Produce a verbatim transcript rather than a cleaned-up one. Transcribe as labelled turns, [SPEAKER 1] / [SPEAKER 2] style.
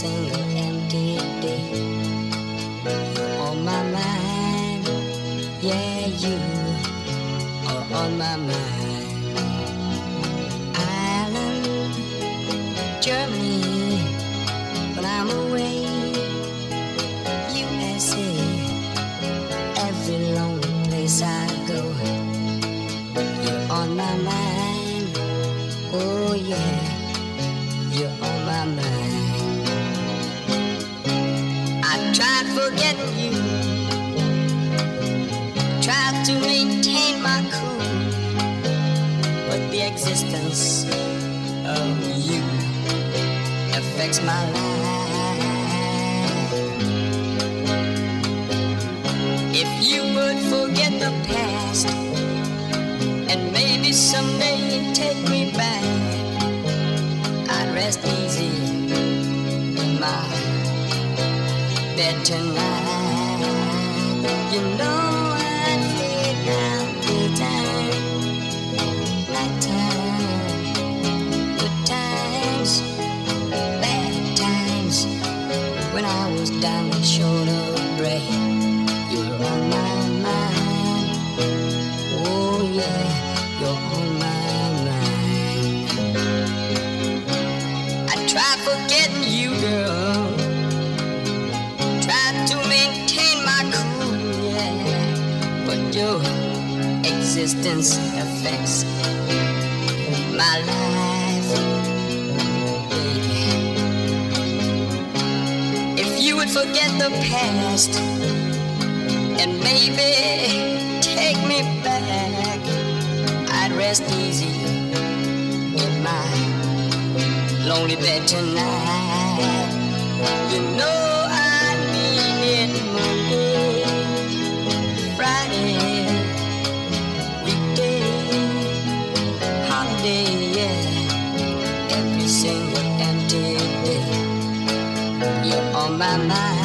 [SPEAKER 1] single empty day. You're on my mind, yeah, you are on my mind. Ireland, Germany, when I'm away, U S A, every lonely place I go, you're on my mind, oh yeah, you're on my mind. I tried forgetting you, tried to maintain my cool, but the existence of you affects my life. If you would forget the past and maybe someday take me back, I'd rest easy in my bed tonight. You know I'd lay down daytime, nighttime, good times, bad times. When I was down and short of breath, you were on my mind. Oh yeah, you're on my mind. I tried forgetting you, girl, tried to maintain my cool, yeah, but your existence affects my life, baby. If you would forget the past and maybe take me back, I'd rest easy in my lonely bed tonight. You know I need it Monday, Friday, weekday, holiday, yeah, every single empty day. You're on my mind.